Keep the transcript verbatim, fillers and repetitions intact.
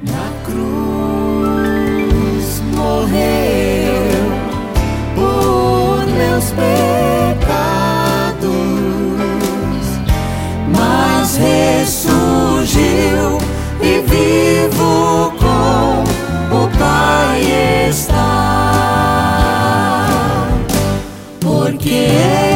Na cruz morreu por meus pecados, mas ressurgiu e vivo com o Pai está, porque é